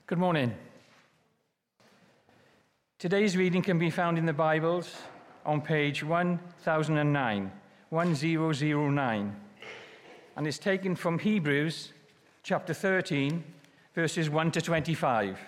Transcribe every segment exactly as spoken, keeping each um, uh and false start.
Good morning. Today's reading can be found in the Bibles on page one thousand nine, one thousand nine, and is taken from Hebrews chapter thirteen, verses one to twenty-five.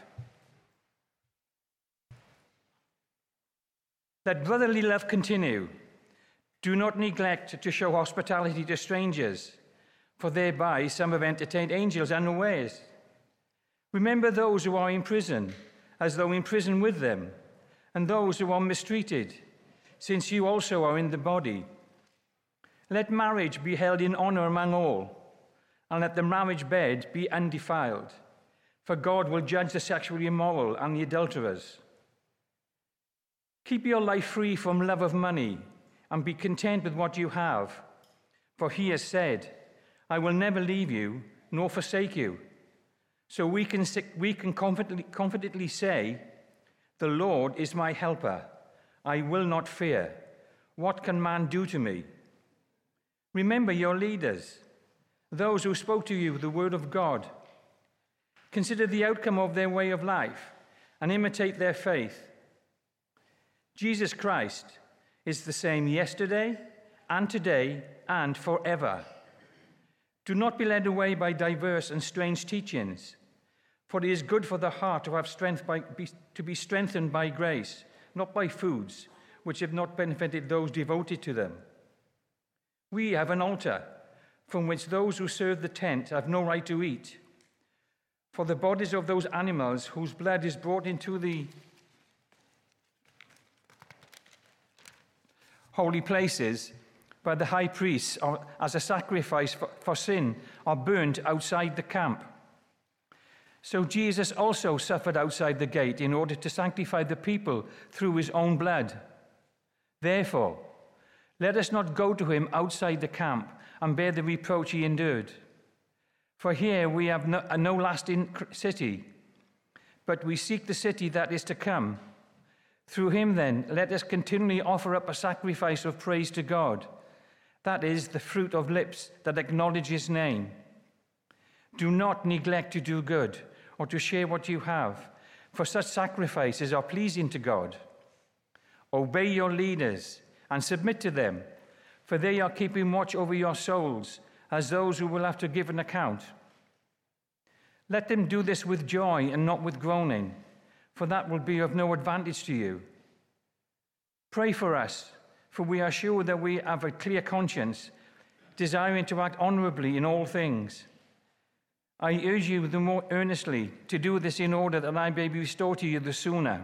Let brotherly love continue. Do not neglect to show hospitality to strangers, for thereby some have entertained angels unawares. Remember those who are in prison, as though in prison with them, and those who are mistreated, since you also are in the body. Let marriage be held in honor among all, and let the marriage bed be undefiled, for God will judge the sexually immoral and the adulterers. Keep your life free from love of money, and be content with what you have, for he has said, I will never leave you nor forsake you. So we can, we can confidently, confidently say, the Lord is my helper. I will not fear. What can man do to me? Remember your leaders, those who spoke to you the word of God. Consider the outcome of their way of life and imitate their faith. Jesus Christ is the same yesterday and today and forever. Do not be led away by diverse and strange teachings, for it is good for the heart to have strength by, be, to be strengthened by grace, not by foods which have not benefited those devoted to them. We have an altar from which those who serve the tent have no right to eat. For the bodies of those animals whose blood is brought into the holy places by the high priests or as a sacrifice for, for sin are burnt outside the camp. So Jesus also suffered outside the gate in order to sanctify the people through his own blood. Therefore, let us not go to him outside the camp and bear the reproach he endured. For here we have no, no lasting city, but we seek the city that is to come. Through him, then, let us continually offer up a sacrifice of praise to God. That is the fruit of lips that acknowledge his name. Do not neglect to do good or to share what you have, for such sacrifices are pleasing to God. Obey your leaders and submit to them, for they are keeping watch over your souls as those who will have to give an account. Let them do this with joy and not with groaning, for that will be of no advantage to you. Pray for us, for we are sure that we have a clear conscience, desiring to act honorably in all things. I urge you the more earnestly to do this in order that I may be restored to you the sooner.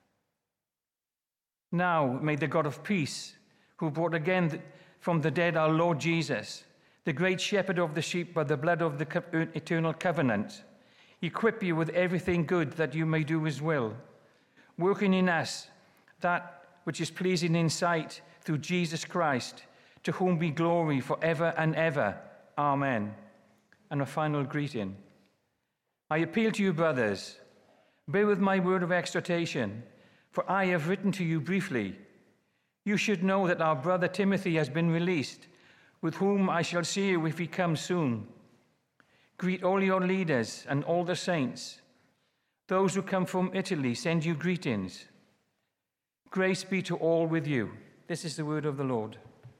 Now may the God of peace, who brought again from the dead our Lord Jesus, the great shepherd of the sheep by the blood of the eternal covenant, equip you with everything good that you may do his will, working in us that which is pleasing in sight through Jesus Christ, to whom be glory forever and ever. Amen. And a final greeting. I appeal to you, brothers, bear with my word of exhortation, for I have written to you briefly. You should know that our brother Timothy has been released, with whom I shall see you if he comes soon. Greet all your leaders and all the saints. Those who come from Italy send you greetings. Grace be to all with you. This is the word of the Lord.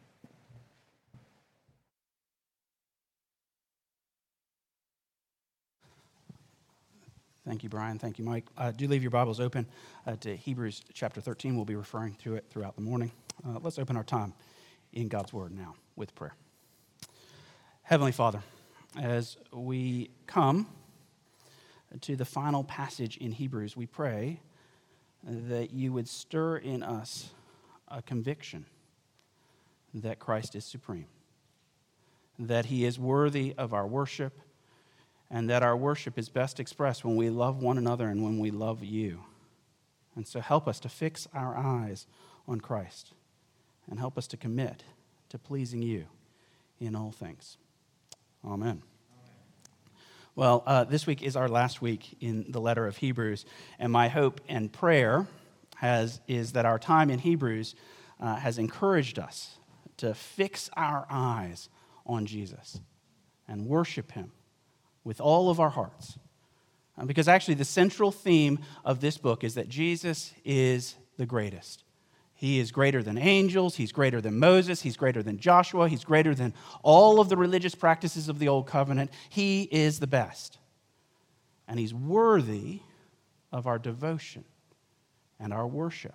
Thank you, Brian. Thank you, Mike. Uh, do leave your Bibles open uh, to Hebrews chapter thirteen. We'll be referring to it throughout the morning. Uh, let's open our time in God's Word now with prayer. Heavenly Father, as we come to the final passage in Hebrews, we pray that you would stir in us a conviction that Christ is supreme, that he is worthy of our worship, and that our worship is best expressed when we love one another and when we love you. And so help us to fix our eyes on Christ and help us to commit to pleasing you in all things. Amen. Well, uh, this week is our last week in the letter of Hebrews, and my hope and prayer has is that our time in Hebrews uh, has encouraged us to fix our eyes on Jesus and worship him with all of our hearts Uh, because actually the central theme of this book is that Jesus is the greatest. He is greater than angels, he's greater than Moses, he's greater than Joshua, he's greater than all of the religious practices of the Old Covenant. He is the best. And he's worthy of our devotion and our worship.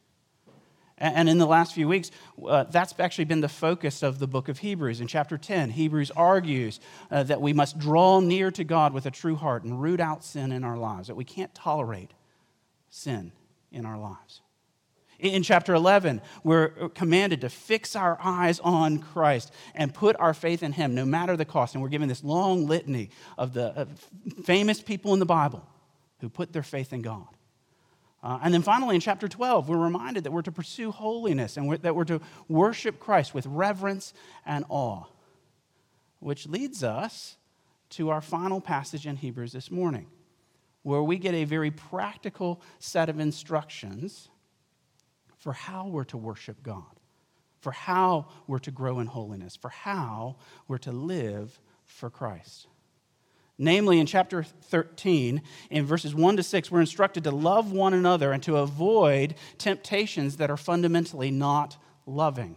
And in the last few weeks, uh, that's actually been the focus of the book of Hebrews. In chapter ten, Hebrews argues uh, that we must draw near to God with a true heart and root out sin in our lives, that we can't tolerate sin in our lives. In chapter eleven, we're commanded to fix our eyes on Christ and put our faith in him, no matter the cost. And we're given this long litany of the uh, famous people in the Bible who put their faith in God. Uh, and then finally, in chapter twelve, we're reminded that we're to pursue holiness and we're, that we're to worship Christ with reverence and awe, which leads us to our final passage in Hebrews this morning, where we get a very practical set of instructions for how we're to worship God, for how we're to grow in holiness, for how we're to live for Christ. Namely, in chapter thirteen, in verses one to six, we're instructed to love one another and to avoid temptations that are fundamentally not loving.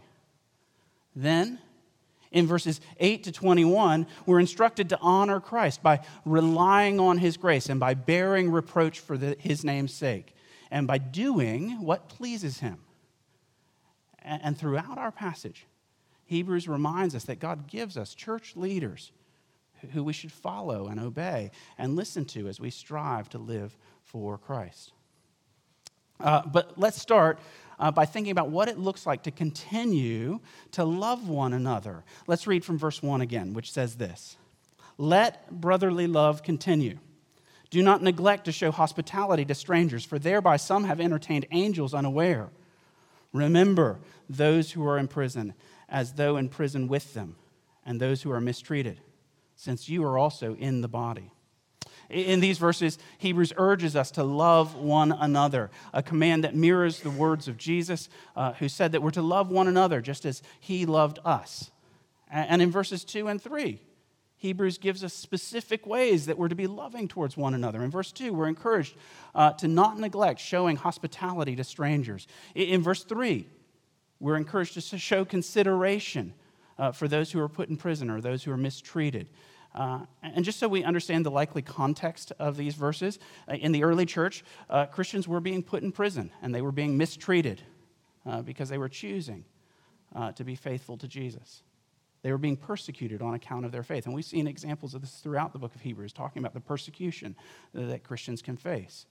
Then, in verses eight to twenty-one, we're instructed to honor Christ by relying on his grace and by bearing reproach for the, his name's sake, and by doing what pleases him. And, and throughout our passage, Hebrews reminds us that God gives us church leaders who we should follow and obey and listen to as we strive to live for Christ. Uh, but let's start uh, by thinking about what it looks like to continue to love one another. Let's read from verse one again, which says this: "Let brotherly love continue. Do not neglect to show hospitality to strangers, for thereby some have entertained angels unaware. Remember those who are in prison, as though in prison with them, and those who are mistreated, since you are also in the body." In these verses, Hebrews urges us to love one another, a command that mirrors the words of Jesus, uh, who said that we're to love one another just as he loved us. And in verses two and three, Hebrews gives us specific ways that we're to be loving towards one another. In verse two, we're encouraged uh, to not neglect showing hospitality to strangers. In verse three, we're encouraged to show consideration Uh, for those who are put in prison or those who are mistreated. Uh, and just so we understand the likely context of these verses, uh, in the early church, uh, Christians were being put in prison and they were being mistreated uh, because they were choosing uh, to be faithful to Jesus. They were being persecuted on account of their faith. And we've seen examples of this throughout the book of Hebrews, talking about the persecution that Christians can face.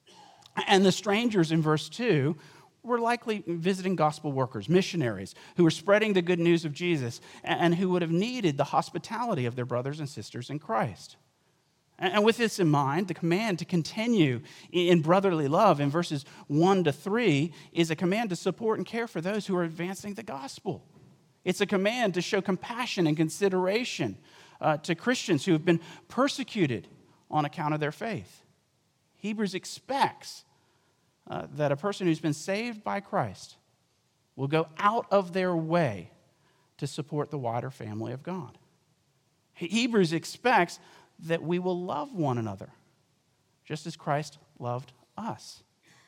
And the strangers in verse two were likely visiting gospel workers, missionaries, who were spreading the good news of Jesus and who would have needed the hospitality of their brothers and sisters in Christ. And with this in mind, the command to continue in brotherly love in verses one to three is a command to support and care for those who are advancing the gospel. It's a command to show compassion and consideration uh, to Christians who have been persecuted on account of their faith. Hebrews expects Uh, that a person who's been saved by Christ will go out of their way to support the wider family of God. Hebrews expects that we will love one another, just as Christ loved us.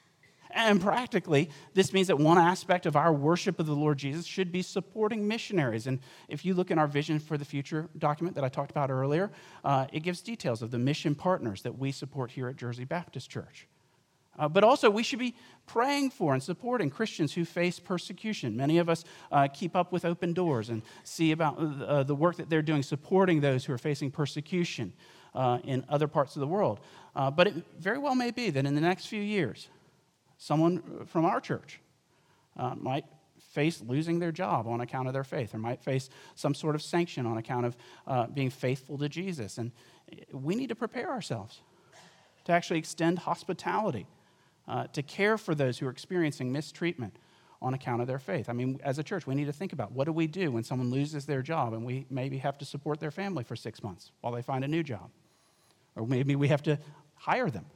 And practically, this means that one aspect of our worship of the Lord Jesus should be supporting missionaries. And if you look in our Vision for the Future document that I talked about earlier, uh, it gives details of the mission partners that we support here at Jersey Baptist Church. Uh, but also, we should be praying for and supporting Christians who face persecution. Many of us uh, keep up with Open Doors and see about uh, the work that they're doing, supporting those who are facing persecution uh, in other parts of the world. Uh, but it very well may be that in the next few years, someone from our church uh, might face losing their job on account of their faith, or might face some sort of sanction on account of uh, being faithful to Jesus. And we need to prepare ourselves to actually extend hospitality, Uh, to care for those who are experiencing mistreatment on account of their faith. I mean, as a church, we need to think about what do we do when someone loses their job and we maybe have to support their family for six months while they find a new job. Or maybe we have to hire them.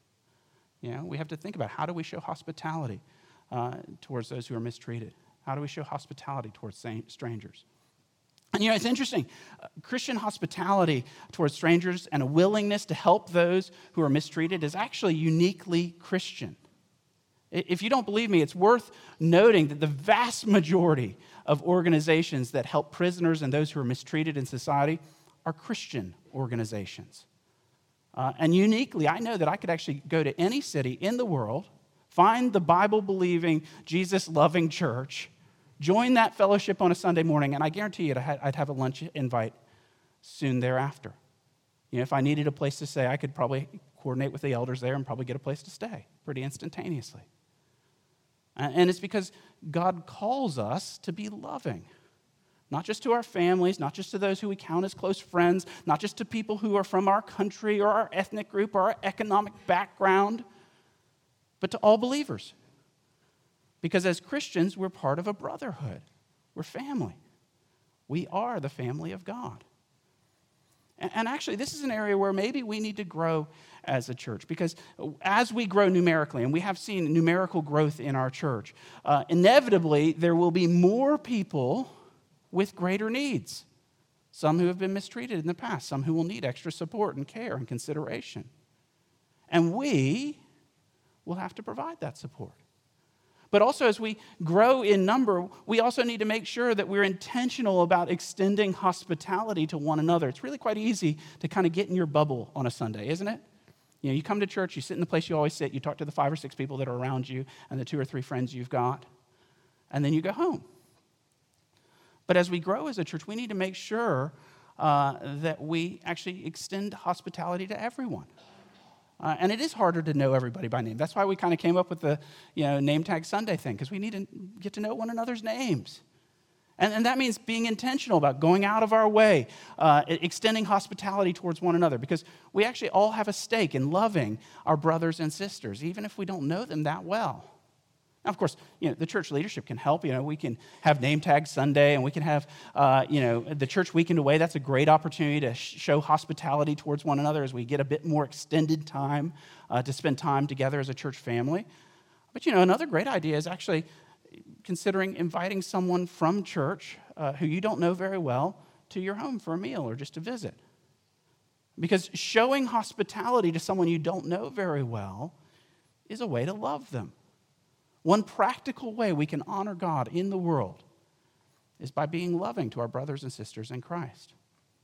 You know, we have to think about how do we show hospitality uh, towards those who are mistreated? How do we show hospitality towards strangers? And You know, it's interesting. Uh, Christian hospitality towards strangers and a willingness to help those who are mistreated is actually uniquely Christian. If you don't believe me, it's worth noting that the vast majority of organizations that help prisoners and those who are mistreated in society are Christian organizations. Uh, and uniquely, I know that I could actually go to any city in the world, find the Bible-believing, Jesus-loving church, join that fellowship on a Sunday morning, and I guarantee you I'd have a lunch invite soon thereafter. You know, if I needed a place to stay, I could probably coordinate with the elders there and probably get a place to stay pretty instantaneously. And it's because God calls us to be loving, not just to our families, not just to those who we count as close friends, not just to people who are from our country or our ethnic group or our economic background, but to all believers. Because as Christians, we're part of a brotherhood. We're family. We are the family of God. And actually, this is an area where maybe we need to grow as a church, because as we grow numerically, and we have seen numerical growth in our church, uh, inevitably there will be more people with greater needs. Some who have been mistreated in the past, some who will need extra support and care and consideration. And we will have to provide that support. But also, as we grow in number, we also need to make sure that we're intentional about extending hospitality to one another. It's really quite easy to kind of get in your bubble on a Sunday, isn't it? You know, you come to church, you sit in the place you always sit, you talk to the five or six people that are around you and the two or three friends you've got, and then you go home. But as we grow as a church, we need to make sure uh, that we actually extend hospitality to everyone. Uh, and it is harder to know everybody by name. That's why we kind of came up with the, you know, name tag Sunday thing, because we need to get to know one another's names. And, and that means being intentional about going out of our way, uh, extending hospitality towards one another, because we actually all have a stake in loving our brothers and sisters, even if we don't know them that well. Now, of course, you know, the church leadership can help. You know, we can have name tag Sunday, and we can have, uh, you know, the church weekend away. That's a great opportunity to sh- show hospitality towards one another as we get a bit more extended time uh, to spend time together as a church family. But, you know, another great idea is actually considering inviting someone from church uh, who you don't know very well to your home for a meal or just a visit. Because showing hospitality to someone you don't know very well is a way to love them. One practical way we can honor God in the world is by being loving to our brothers and sisters in Christ.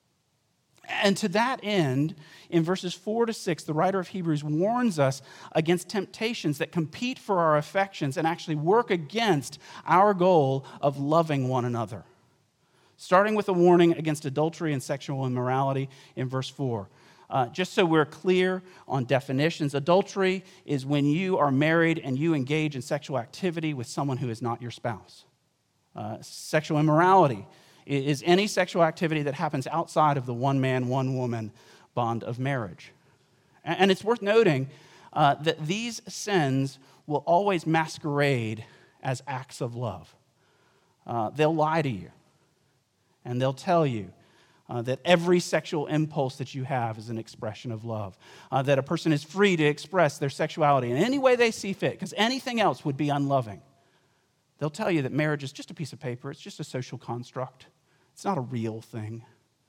And to that end, in verses four to six, the writer of Hebrews warns us against temptations that compete for our affections and actually work against our goal of loving one another. Starting with a warning against adultery and sexual immorality in verse four. Uh, just so we're clear on definitions, adultery is when you are married and you engage in sexual activity with someone who is not your spouse. Uh, sexual immorality is any sexual activity that happens outside of the one man, one woman bond of marriage. And, and it's worth noting uh, that these sins will always masquerade as acts of love. Uh, they'll lie to you, and they'll tell you Uh, that every sexual impulse that you have is an expression of love. Uh, that a person is free to express their sexuality in any way they see fit, because anything else would be unloving. They'll tell you that marriage is just a piece of paper. It's just a social construct. It's not a real thing.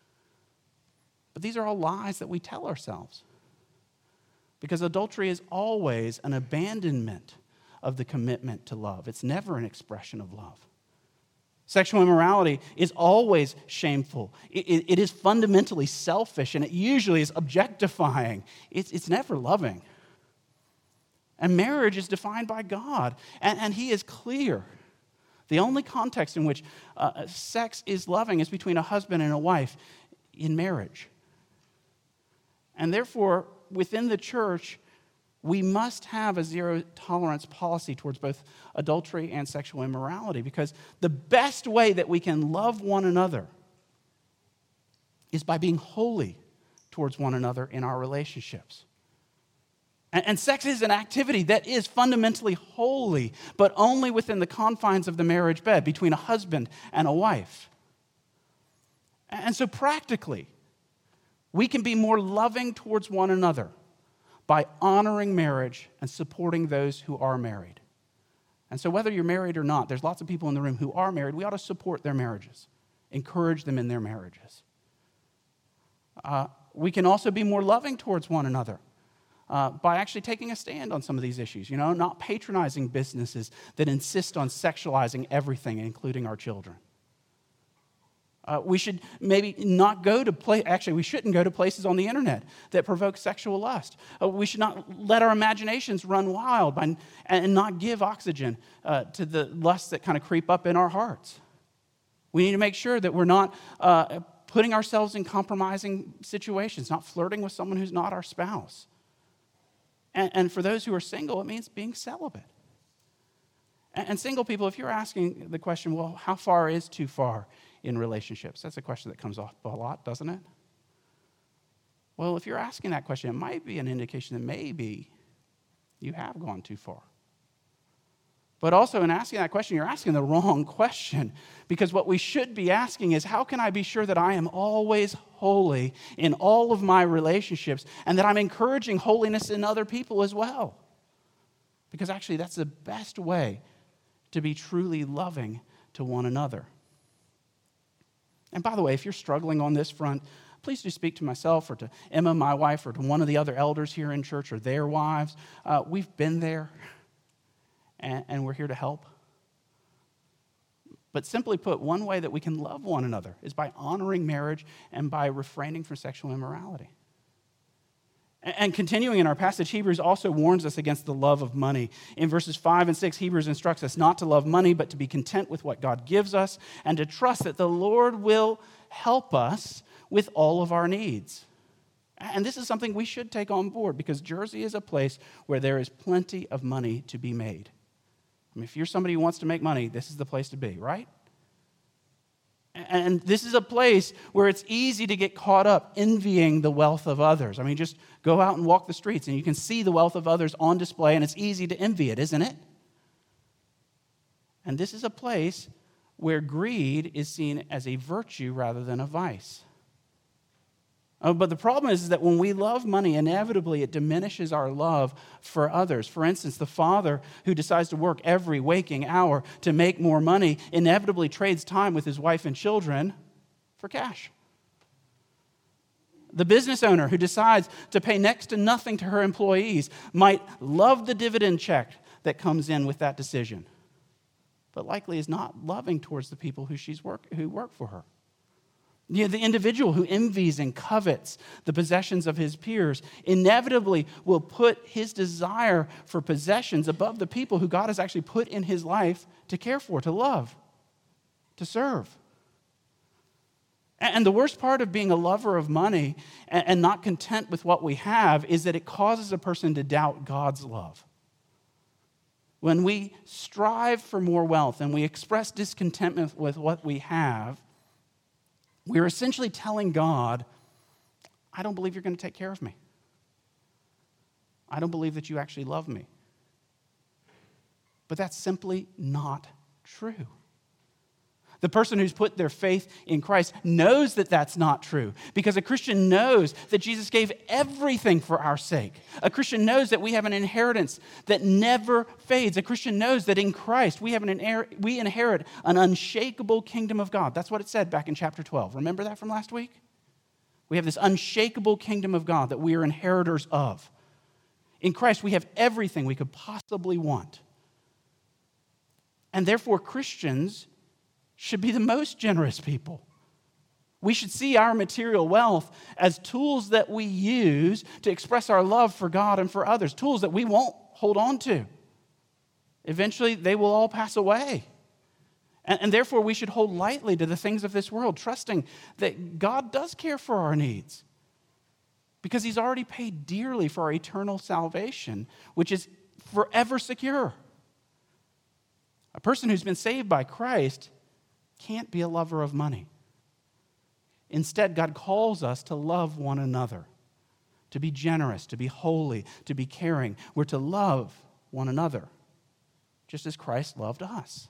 But these are all lies that we tell ourselves. Because adultery is always an abandonment of the commitment to love. It's never an expression of love. Sexual immorality is always shameful. It, it, it is fundamentally selfish, and it usually is objectifying. It's, it's never loving. And marriage is defined by God, and, and He is clear. The only context in which uh, sex is loving is between a husband and a wife in marriage. And therefore, within the church, we must have a zero tolerance policy towards both adultery and sexual immorality, because the best way that we can love one another is by being holy towards one another in our relationships. And, and sex is an activity that is fundamentally holy, but only within the confines of the marriage bed between a husband and a wife. And so practically, we can be more loving towards one another by honoring marriage and supporting those who are married. And so whether you're married or not, there's lots of people in the room who are married. We ought to support their marriages. encourage them in their marriages. Uh, we can also be more loving towards one another uh, by actually taking a stand on some of these issues, you know, not patronizing businesses that insist on sexualizing everything, including our children. Uh, we should maybe not go to play. Actually, we shouldn't go to places on the internet that provoke sexual lust. Uh, we should not let our imaginations run wild by, and not give oxygen uh, to the lusts that kind of creep up in our hearts. We need to make sure that we're not uh, putting ourselves in compromising situations, not flirting with someone who's not our spouse. And, and for those who are single, it means being celibate. And, and single people, if you're asking the question, well, how far is too far in relationships? That's a question that comes up a lot, doesn't it? Well, if you're asking that question, it might be an indication that maybe you have gone too far. But also in asking that question, you're asking the wrong question, because what we should be asking is, how can I be sure that I am always holy in all of my relationships and that I'm encouraging holiness in other people as well? Because actually that's the best way to be truly loving to one another. And by the way, if you're struggling on this front, please do speak to myself or to Emma, my wife, or to one of the other elders here in church or their wives. Uh, we've been there, and, and we're here to help. But simply put, one way that we can love one another is by honoring marriage and by refraining from sexual immorality. And continuing in our passage, Hebrews also warns us against the love of money. In verses five and six, Hebrews instructs us not to love money, but to be content with what God gives us and to trust that the Lord will help us with all of our needs. And this is something we should take on board, because Jersey is a place where there is plenty of money to be made. I mean, if you're somebody who wants to make money, this is the place to be, right? And this is a place where it's easy to get caught up envying the wealth of others. I mean, just go out and walk the streets and you can see the wealth of others on display, and it's easy to envy it, isn't it? And this is a place where greed is seen as a virtue rather than a vice. Uh, but the problem is, is that when we love money, inevitably it diminishes our love for others. For instance, the father who decides to work every waking hour to make more money inevitably trades time with his wife and children for cash. The business owner who decides to pay next to nothing to her employees might love the dividend check that comes in with that decision, but likely is not loving towards the people who she's work who work for her. You know, the individual who envies and covets the possessions of his peers inevitably will put his desire for possessions above the people who God has actually put in his life to care for, to love, to serve. And the worst part of being a lover of money and not content with what we have is that it causes a person to doubt God's love. When we strive for more wealth and we express discontentment with what we have, we're essentially telling God, I don't believe you're going to take care of me. I don't believe that you actually love me. But that's simply not true. The person who's put their faith in Christ knows that that's not true, because a Christian knows that Jesus gave everything for our sake. A Christian knows that we have an inheritance that never fades. A Christian knows that in Christ we have an inher- we inherit an unshakable kingdom of God. That's what it said back in chapter twelve. Remember that from last week? We have this unshakable kingdom of God that we are inheritors of. In Christ we have everything we could possibly want. And therefore Christians should be the most generous people. We should see our material wealth as tools that we use to express our love for God and for others, tools that we won't hold on to. Eventually, they will all pass away. And, and therefore, we should hold lightly to the things of this world, trusting that God does care for our needs, because he's already paid dearly for our eternal salvation, which is forever secure. A person who's been saved by Christ can't be a lover of money. Instead, God calls us to love one another, to be generous, to be holy, to be caring. We're to love one another, just as Christ loved us.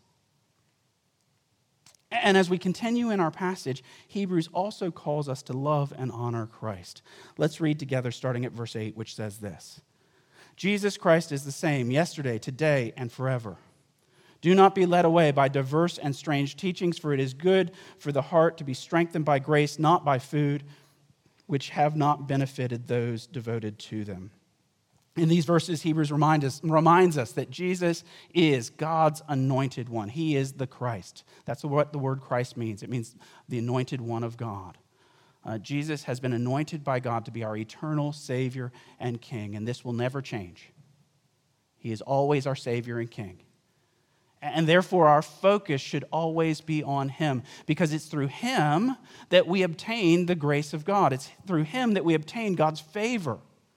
And as we continue in our passage, Hebrews also calls us to love and honor Christ. Let's read together starting at verse eight, which says this: Jesus Christ is the same yesterday, today, and forever. Do not be led away by diverse and strange teachings, for it is good for the heart to be strengthened by grace, not by food, which have not benefited those devoted to them. In these verses, Hebrews remind us, reminds us that Jesus is God's anointed one. He is the Christ. That's what the word Christ means. It means the anointed one of God. Uh, Jesus has been anointed by God to be our eternal Savior and King, and this will never change. He is always our Savior and King. And therefore, our focus should always be on Him, because it's through Him that we obtain the grace of God. It's through Him that we obtain God's favor.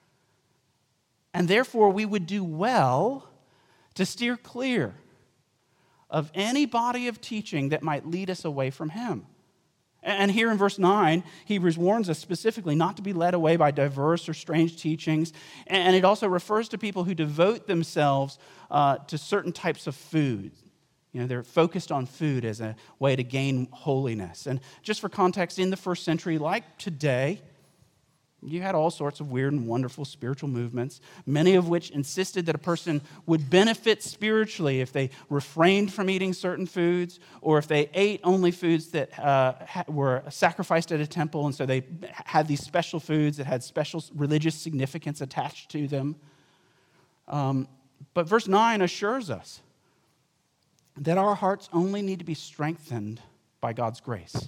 And therefore, we would do well to steer clear of any body of teaching that might lead us away from Him. And here in verse nine, Hebrews warns us specifically not to be led away by diverse or strange teachings. And it also refers to people who devote themselves uh, to certain types of food. You know, they're focused on food as a way to gain holiness. And just for context, in the first century, like today, you had all sorts of weird and wonderful spiritual movements, many of which insisted that a person would benefit spiritually if they refrained from eating certain foods, or if they ate only foods that uh, were sacrificed at a temple, and so they had these special foods that had special religious significance attached to them. Um, but verse nine assures us that our hearts only need to be strengthened by God's grace,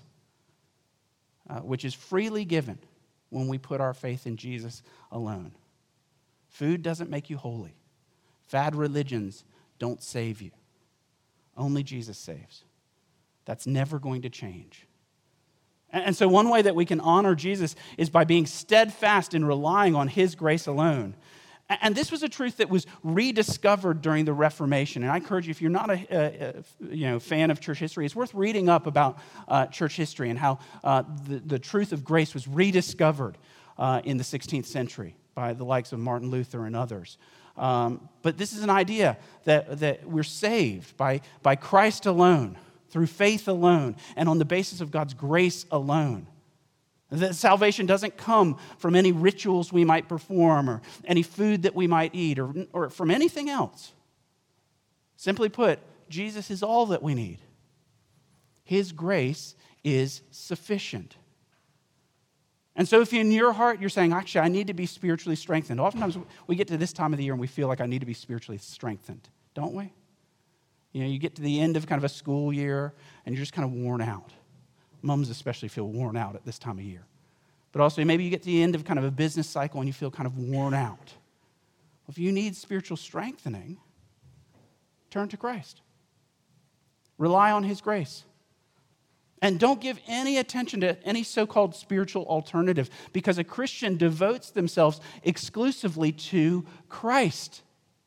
uh, which is freely given when we put our faith in Jesus alone. Food doesn't make you holy. Fad religions don't save you. Only Jesus saves. That's never going to change. And so one way that we can honor Jesus is by being steadfast in relying on His grace alone. And this was a truth that was rediscovered during the Reformation. And I encourage you, if you're not a, a, a you know, fan of church history, it's worth reading up about uh, church history and how uh, the, the truth of grace was rediscovered uh, in the sixteenth century by the likes of Martin Luther and others. Um, but this is an idea that, that we're saved by, by Christ alone, through faith alone, and on the basis of God's grace alone. That salvation doesn't come from any rituals we might perform or any food that we might eat or, or from anything else. Simply put, Jesus is all that we need. His grace is sufficient. And so if in your heart you're saying, actually, I need to be spiritually strengthened. Oftentimes we get to this time of the year and we feel like I need to be spiritually strengthened, don't we? You know, you get to the end of kind of a school year and you're just kind of worn out. Mums especially feel worn out at this time of year. But also maybe you get to the end of kind of a business cycle and you feel kind of worn out. Well, if you need spiritual strengthening, turn to Christ. Rely on His grace. And don't give any attention to any so-called spiritual alternative, because a Christian devotes themselves exclusively to Christ.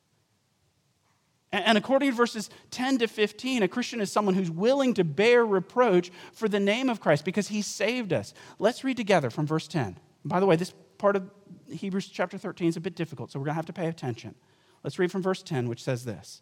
And according to verses ten to fifteen, a Christian is someone who's willing to bear reproach for the name of Christ because He saved us. Let's read together from verse ten. And by the way, this part of Hebrews chapter thirteen is a bit difficult, so we're going to have to pay attention. Let's read from verse ten, which says this.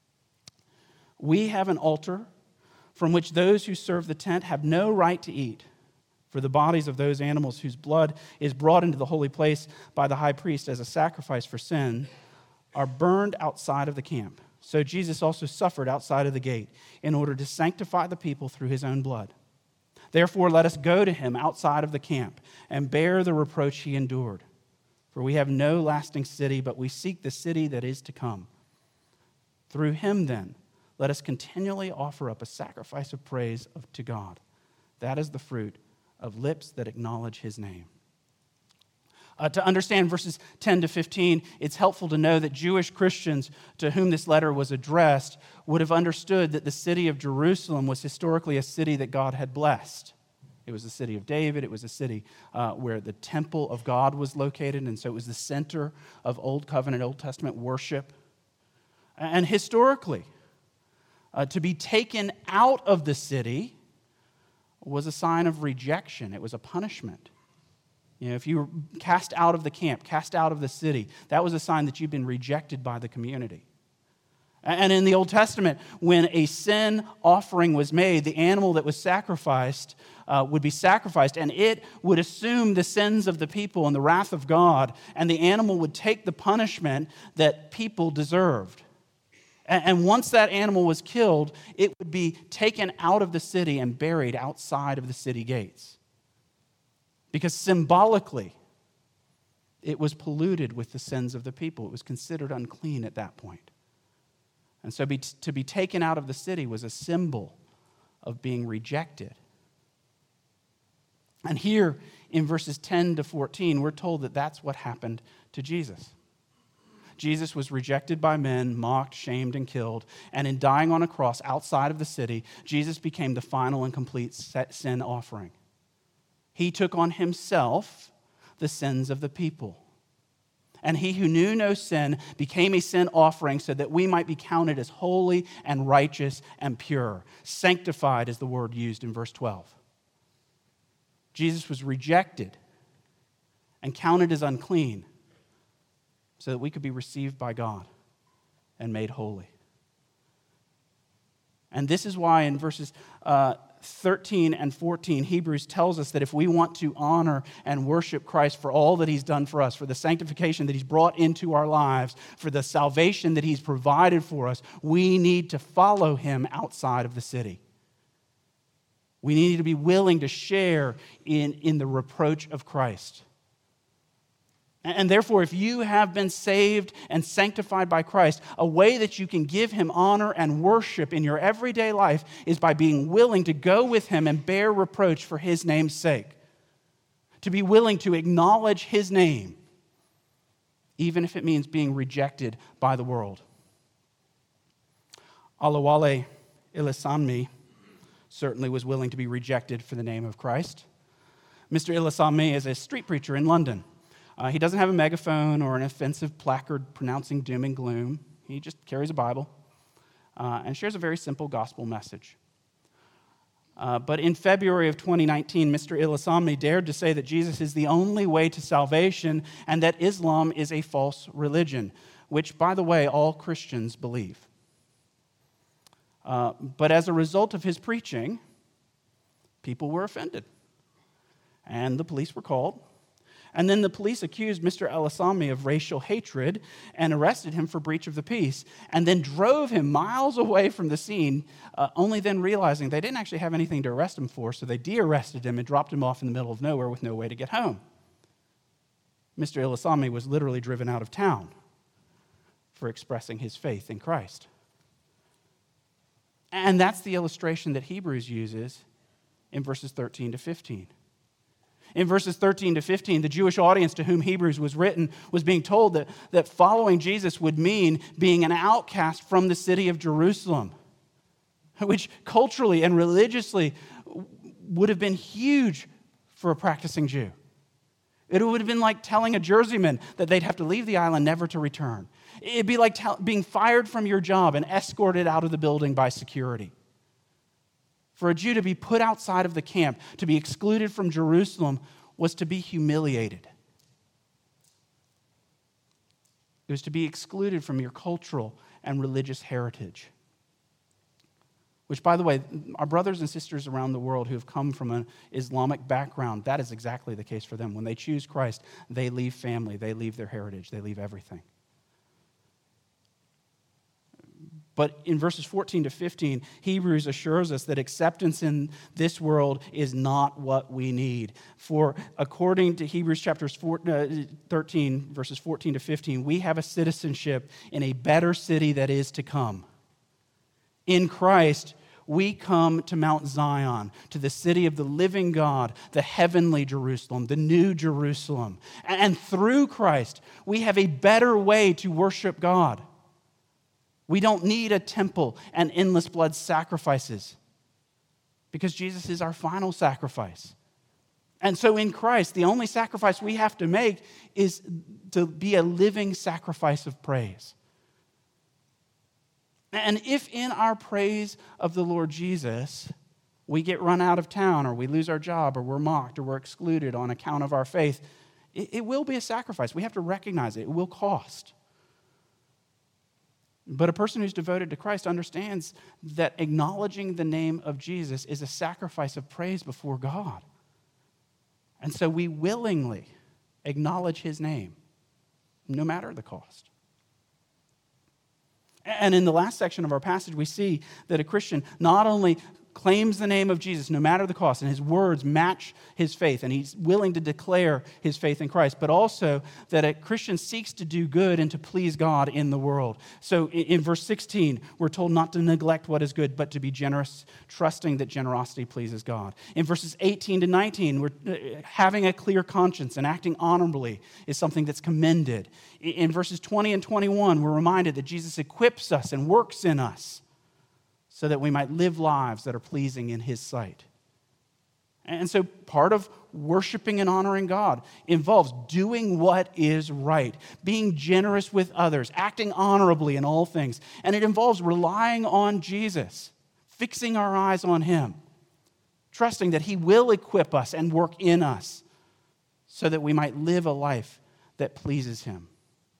We have an altar from which those who serve the tent have no right to eat, for the bodies of those animals whose blood is brought into the holy place by the high priest as a sacrifice for sin are burned outside of the camp. So Jesus also suffered outside of the gate in order to sanctify the people through His own blood. Therefore, let us go to Him outside of the camp and bear the reproach He endured. For we have no lasting city, but we seek the city that is to come. Through Him, then, let us continually offer up a sacrifice of praise to God. That is the fruit of lips that acknowledge His name. Uh, to understand verses ten to fifteen, it's helpful to know that Jewish Christians to whom this letter was addressed would have understood that the city of Jerusalem was historically a city that God had blessed. It was the city of David. It was a city uh, where the temple of God was located, and so it was the center of Old Covenant, Old Testament worship. And historically, uh, to be taken out of the city was a sign of rejection. It was a punishment. You know, if you were cast out of the camp, cast out of the city, that was a sign that you'd been rejected by the community. And in the Old Testament, when a sin offering was made, the animal that was sacrificed uh, would be sacrificed, and it would assume the sins of the people and the wrath of God, and the animal would take the punishment that people deserved. And once that animal was killed, it would be taken out of the city and buried outside of the city gates. Because symbolically, it was polluted with the sins of the people. It was considered unclean at that point. And so be, to be taken out of the city was a symbol of being rejected. And here in verses ten to fourteen, we're told that that's what happened to Jesus. Jesus was rejected by men, mocked, shamed, and killed. And in dying on a cross outside of the city, Jesus became the final and complete sin offering. He took on himself the sins of the people. And he who knew no sin became a sin offering so that we might be counted as holy and righteous and pure. Sanctified is the word used in verse twelve. Jesus was rejected and counted as unclean so that we could be received by God and made holy. And this is why in verses uh, thirteen and fourteen, Hebrews tells us that if we want to honor and worship Christ for all that he's done for us, for the sanctification that he's brought into our lives, for the salvation that he's provided for us, we need to follow him outside of the city. We need to be willing to share in, in the reproach of Christ. And therefore, if you have been saved and sanctified by Christ, a way that you can give him honor and worship in your everyday life is by being willing to go with him and bear reproach for his name's sake. To be willing to acknowledge his name, even if it means being rejected by the world. Olawale Ilesanmi certainly was willing to be rejected for the name of Christ. Mister Ilesanmi is a street preacher in London. Uh, he doesn't have a megaphone or an offensive placard pronouncing doom and gloom. He just carries a Bible uh, and shares a very simple gospel message. Uh, but in February of twenty nineteen, Mister Ilesanmi dared to say that Jesus is the only way to salvation and that Islam is a false religion, which, by the way, all Christians believe. Uh, but as a result of his preaching, people were offended, and the police were called. And then the police accused Mister Ilesanmi of racial hatred and arrested him for breach of the peace, and then drove him miles away from the scene, uh, only then realizing they didn't actually have anything to arrest him for, so they de-arrested him and dropped him off in the middle of nowhere with no way to get home. Mister Ilesanmi was literally driven out of town for expressing his faith in Christ. And that's the illustration that Hebrews uses in verses thirteen to fifteen. In verses thirteen to fifteen, the Jewish audience to whom Hebrews was written was being told that, that following Jesus would mean being an outcast from the city of Jerusalem, which culturally and religiously would have been huge for a practicing Jew. It would have been like telling a Jerseyman that they'd have to leave the island never to return. It'd be like tell, being fired from your job and escorted out of the building by security. For a Jew to be put outside of the camp, to be excluded from Jerusalem, was to be humiliated. It was to be excluded from your cultural and religious heritage. Which, by the way, our brothers and sisters around the world who have come from an Islamic background, that is exactly the case for them. When they choose Christ, they leave family, they leave their heritage, they leave everything. But in verses fourteen to fifteen, Hebrews assures us that acceptance in this world is not what we need. For according to Hebrews chapters thirteen, verses fourteen to fifteen, we have a citizenship in a better city that is to come. In Christ, we come to Mount Zion, to the city of the living God, the heavenly Jerusalem, the new Jerusalem. And through Christ, we have a better way to worship God. We don't need a temple and endless blood sacrifices because Jesus is our final sacrifice. And so in Christ, the only sacrifice we have to make is to be a living sacrifice of praise. And if in our praise of the Lord Jesus, we get run out of town or we lose our job or we're mocked or we're excluded on account of our faith, it, it will be a sacrifice. We have to recognize it. It will cost. But a person who's devoted to Christ understands that acknowledging the name of Jesus is a sacrifice of praise before God. And so we willingly acknowledge his name, no matter the cost. And in the last section of our passage, we see that a Christian not only claims the name of Jesus no matter the cost, and his words match his faith, and he's willing to declare his faith in Christ, but also that a Christian seeks to do good and to please God in the world. So in verse sixteen, we're told not to neglect what is good, but to be generous, trusting that generosity pleases God. In verses eighteen to nineteen, we're having a clear conscience and acting honorably is something that's commended. In verses twenty and twenty-one, we're reminded that Jesus equips us and works in us so that we might live lives that are pleasing in his sight. And so part of worshiping and honoring God involves doing what is right, being generous with others, acting honorably in all things. And it involves relying on Jesus, fixing our eyes on him, trusting that he will equip us and work in us so that we might live a life that pleases him.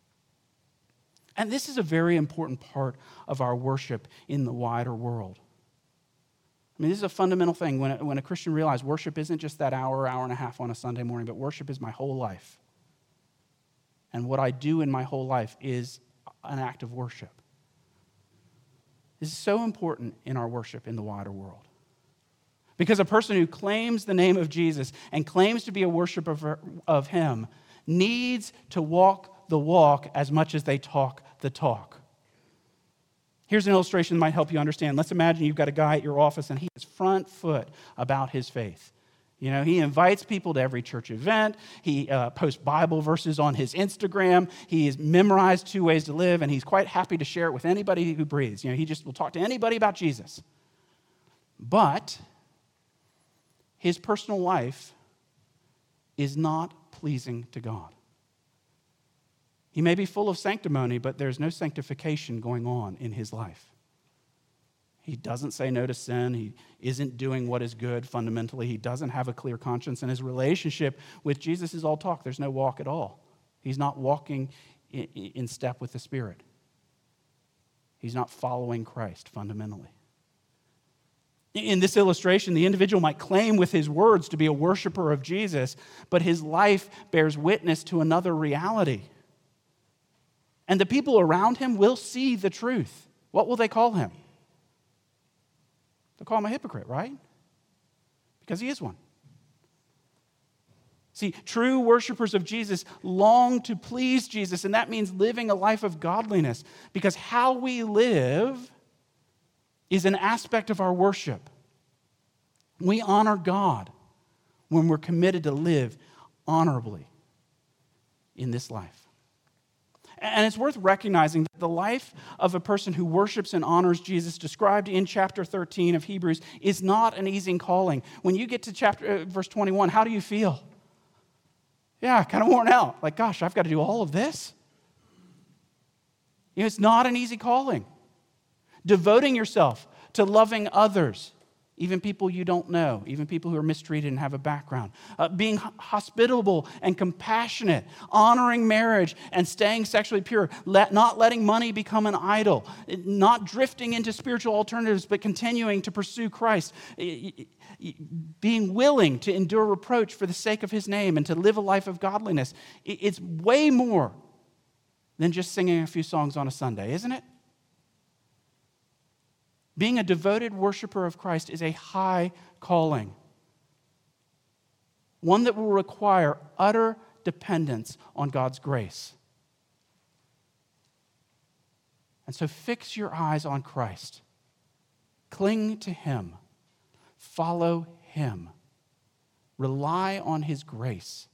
And this is a very important part of our worship in the wider world. I mean, this is a fundamental thing when a, when a Christian realizes worship isn't just that hour, hour and a half on a Sunday morning, but worship is my whole life. And what I do in my whole life is an act of worship. This is so important in our worship in the wider world. Because a person who claims the name of Jesus and claims to be a worshiper of, of him needs to walk the walk as much as they talk the talk. Here's an illustration that might help you understand. Let's imagine you've got a guy at your office and he is front foot about his faith. You know, he invites people to every church event. He uh, posts Bible verses on his Instagram. He has memorized two ways to live, and he's quite happy to share it with anybody who breathes. You know, he just will talk to anybody about Jesus. But his personal life is not pleasing to God. He may be full of sanctimony, but there's no sanctification going on in his life. He doesn't say no to sin. He isn't doing what is good fundamentally. He doesn't have a clear conscience. And his relationship with Jesus is all talk. There's no walk at all. He's not walking in step with the Spirit. He's not following Christ fundamentally. In this illustration, the individual might claim with his words to be a worshiper of Jesus, but his life bears witness to another reality. And the people around him will see the truth. What will they call him? They'll call him a hypocrite, right? Because he is one. See, true worshipers of Jesus long to please Jesus, and that means living a life of godliness, because how we live is an aspect of our worship. We honor God when we're committed to live honorably in this life. And it's worth recognizing that the life of a person who worships and honors Jesus, described in chapter thirteen of Hebrews, is not an easy calling. When you get to chapter uh, verse twenty-one, how do you feel? Yeah, kind of worn out. Like, gosh, I've got to do all of this? You know, it's not an easy calling. Devoting yourself to loving others, even people you don't know, even people who are mistreated and have a background. Uh, being hospitable and compassionate, honoring marriage and staying sexually pure, let, not letting money become an idol, not drifting into spiritual alternatives, but continuing to pursue Christ, being willing to endure reproach for the sake of his name and to live a life of godliness. It's way more than just singing a few songs on a Sunday, isn't it? Being a devoted worshiper of Christ is a high calling, one that will require utter dependence on God's grace. And so fix your eyes on Christ. Cling to him. Follow him. Rely on his grace.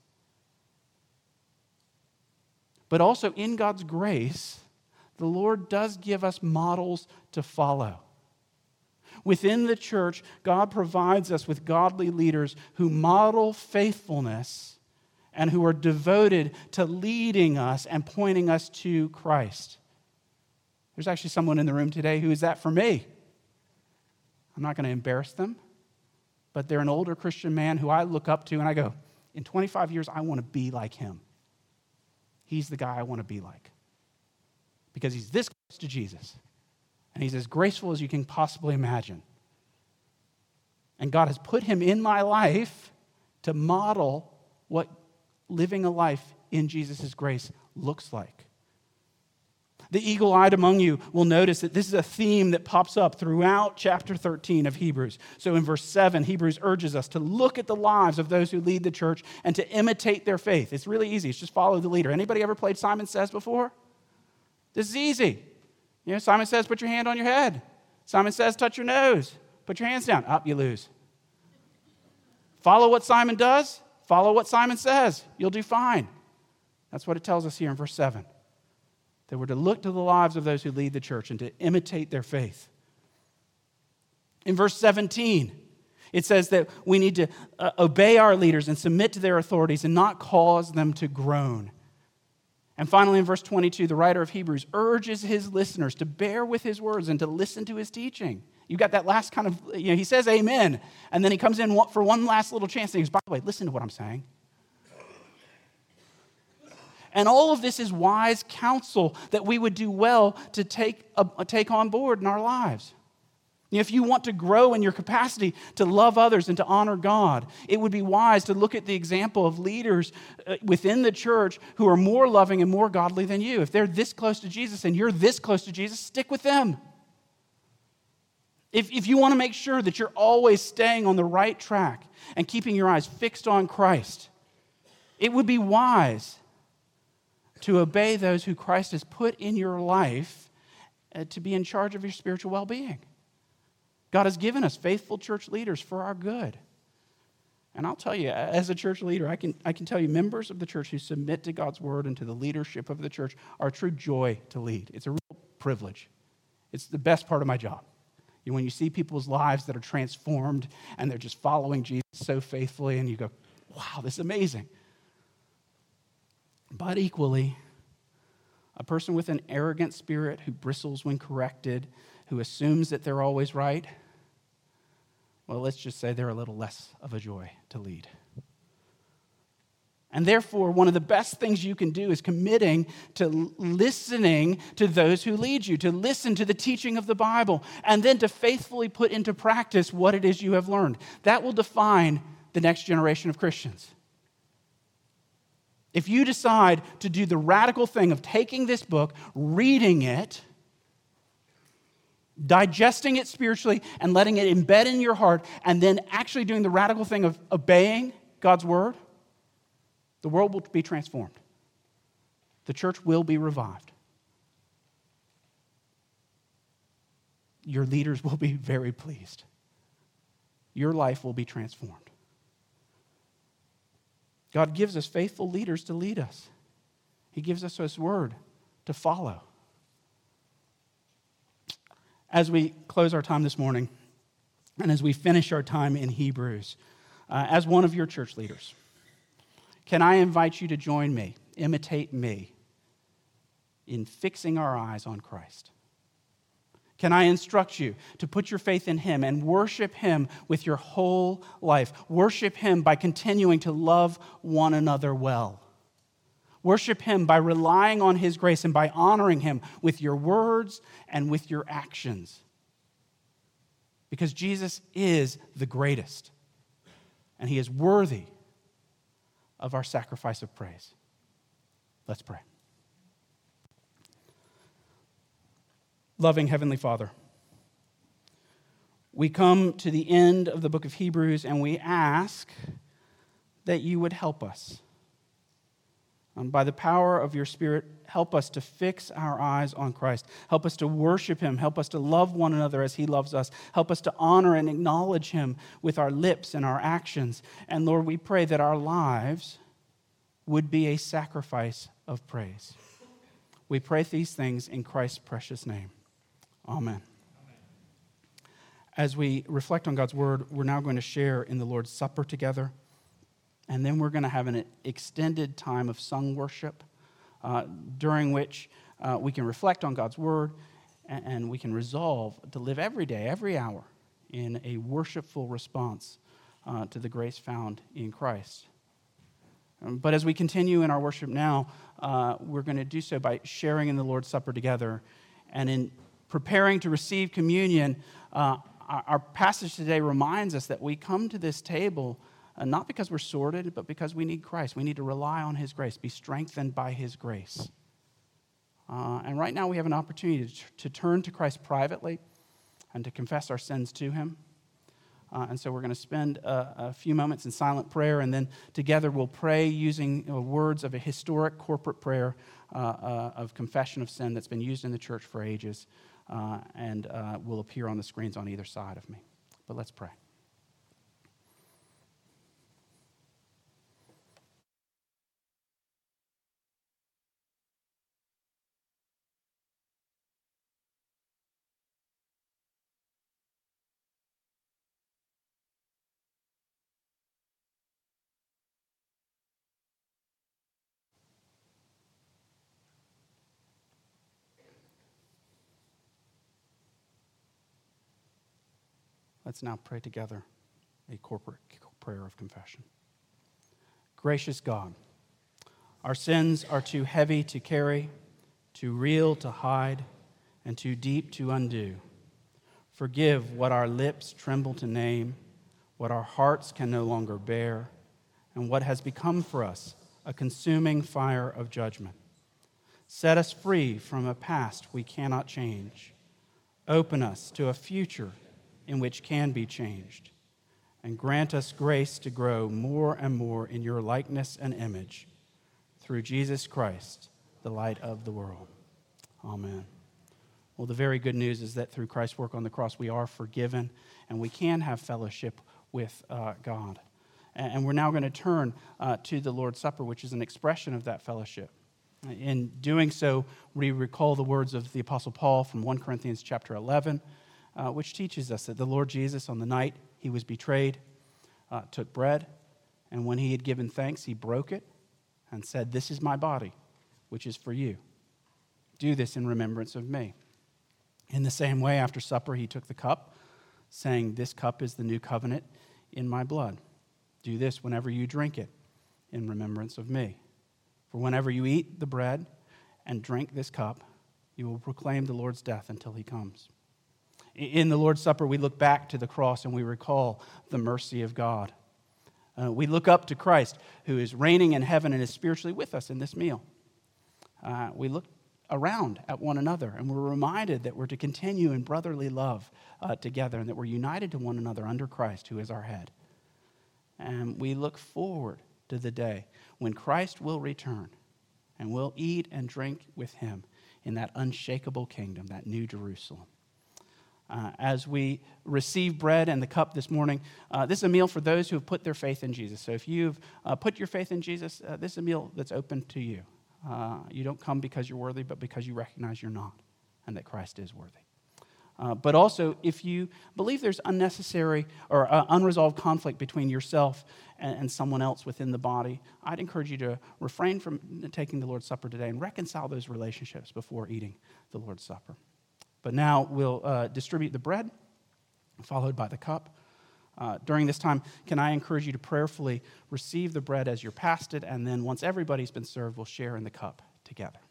But also in God's grace, the Lord does give us models to follow. Within the church, God provides us with godly leaders who model faithfulness and who are devoted to leading us and pointing us to Christ. There's actually someone in the room today who is that for me. I'm not going to embarrass them, but they're an older Christian man who I look up to and I go, in twenty-five years, I want to be like him. He's the guy I want to be like because he's this close to Jesus. And he's as graceful as you can possibly imagine. And God has put him in my life to model what living a life in Jesus' grace looks like. The eagle-eyed among you will notice that this is a theme that pops up throughout chapter thirteen of Hebrews. So in verse seven, Hebrews urges us to look at the lives of those who lead the church and to imitate their faith. It's really easy. It's just follow the leader. Anybody ever played Simon Says before? This is easy. You know, Simon Says, put your hand on your head. Simon Says, touch your nose. Put your hands down. Up, you lose. Follow what Simon does. Follow what Simon says. You'll do fine. That's what it tells us here in verse seven. That we're to look to the lives of those who lead the church and to imitate their faith. In verse seventeen, it says that we need to uh, obey our leaders and submit to their authorities and not cause them to groan. And finally, in verse twenty-two, the writer of Hebrews urges his listeners to bear with his words and to listen to his teaching. You got that last kind of, you know, he says amen, and then he comes in for one last little chance and he goes, by the way, listen to what I'm saying. And all of this is wise counsel that we would do well to take, uh, take on board in our lives. If you want to grow in your capacity to love others and to honor God, it would be wise to look at the example of leaders uh, within the church who are more loving and more godly than you. If they're this close to Jesus and you're this close to Jesus, stick with them. If, if you want to make sure that you're always staying on the right track and keeping your eyes fixed on Christ, it would be wise to obey those who Christ has put in your life uh, to be in charge of your spiritual well-being. God has given us faithful church leaders for our good. And I'll tell you, as a church leader, I can, I can tell you members of the church who submit to God's word and to the leadership of the church are a true joy to lead. It's a real privilege. It's the best part of my job. You know, when you see people's lives that are transformed and they're just following Jesus so faithfully and you go, wow, this is amazing. But equally, a person with an arrogant spirit who bristles when corrected, who assumes that they're always right, well, let's just say they're a little less of a joy to lead. And therefore, one of the best things you can do is committing to listening to those who lead you, to listen to the teaching of the Bible, and then to faithfully put into practice what it is you have learned. That will define the next generation of Christians. If you decide to do the radical thing of taking this book, reading it, digesting it spiritually, and letting it embed in your heart, and then actually doing the radical thing of obeying God's word, the world will be transformed. The church will be revived. Your leaders will be very pleased. Your life will be transformed. God gives us faithful leaders to lead us. He gives us His word to follow. As we close our time this morning, and as we finish our time in Hebrews, uh, as one of your church leaders, can I invite you to join me, imitate me, in fixing our eyes on Christ? Can I instruct you to put your faith in Him and worship Him with your whole life? Worship Him by continuing to love one another well. Worship Him by relying on His grace and by honoring Him with your words and with your actions. Because Jesus is the greatest, and He is worthy of our sacrifice of praise. Let's pray. Loving Heavenly Father, we come to the end of the book of Hebrews and we ask that you would help us. Um, by the power of your Spirit, help us to fix our eyes on Christ. Help us to worship Him. Help us to love one another as He loves us. Help us to honor and acknowledge Him with our lips and our actions. And Lord, we pray that our lives would be a sacrifice of praise. We pray these things in Christ's precious name. Amen. As we reflect on God's word, we're now going to share in the Lord's Supper together. And then we're going to have an extended time of sung worship, uh, during which uh, we can reflect on God's word and, and we can resolve to live every day, every hour, in a worshipful response uh, to the grace found in Christ. Um, but as we continue in our worship now, uh, we're going to do so by sharing in the Lord's Supper together. And in preparing to receive communion, uh, our, our passage today reminds us that we come to this table Uh, not because we're sorted, but because we need Christ. We need to rely on His grace, be strengthened by His grace. Uh, and right now we have an opportunity to, to turn to Christ privately and to confess our sins to him. Uh, and so we're going to spend a, a few moments in silent prayer, and then together we'll pray using uh, words of a historic corporate prayer uh, uh, of confession of sin that's been used in the church for ages, uh, and uh, will appear on the screens on either side of me. But let's pray. Let's now pray together a corporate prayer of confession. Gracious God, our sins are too heavy to carry, too real to hide, and too deep to undo. Forgive what our lips tremble to name, what our hearts can no longer bear, and what has become for us a consuming fire of judgment. Set us free from a past we cannot change. Open us to a future in which can be changed, and grant us grace to grow more and more in your likeness and image, through Jesus Christ, the light of the world. Amen. Well, the very good news is that through Christ's work on the cross, we are forgiven, and we can have fellowship with uh, God. And we're now going to turn uh, to the Lord's Supper, which is an expression of that fellowship. In doing so, we recall the words of the Apostle Paul from First Corinthians chapter eleven, Uh, which teaches us that the Lord Jesus, on the night he was betrayed, uh, took bread, and when he had given thanks, he broke it and said, "This is my body, which is for you. Do this in remembrance of me." In the same way, after supper, he took the cup, saying, "This cup is the new covenant in my blood. Do this whenever you drink it in remembrance of me. For whenever you eat the bread and drink this cup, you will proclaim the Lord's death until he comes." In the Lord's Supper, we look back to the cross and we recall the mercy of God. Uh, we look up to Christ, who is reigning in heaven and is spiritually with us in this meal. Uh, we look around at one another, and we're reminded that we're to continue in brotherly love uh, together, and that we're united to one another under Christ, who is our head. And we look forward to the day when Christ will return, and we'll eat and drink with him in that unshakable kingdom, that new Jerusalem. Uh, as we receive bread and the cup this morning, uh, this is a meal for those who have put their faith in Jesus. So if you've uh, put your faith in Jesus, uh, this is a meal that's open to you. Uh, you don't come because you're worthy, but because you recognize you're not, and that Christ is worthy. Uh, but also, if you believe there's unnecessary or uh, unresolved conflict between yourself and, and someone else within the body, I'd encourage you to refrain from taking the Lord's Supper today and reconcile those relationships before eating the Lord's Supper. But now we'll uh, distribute the bread, followed by the cup. Uh, during this time, can I encourage you to prayerfully receive the bread as you're passed it, and then once everybody's been served, we'll share in the cup together.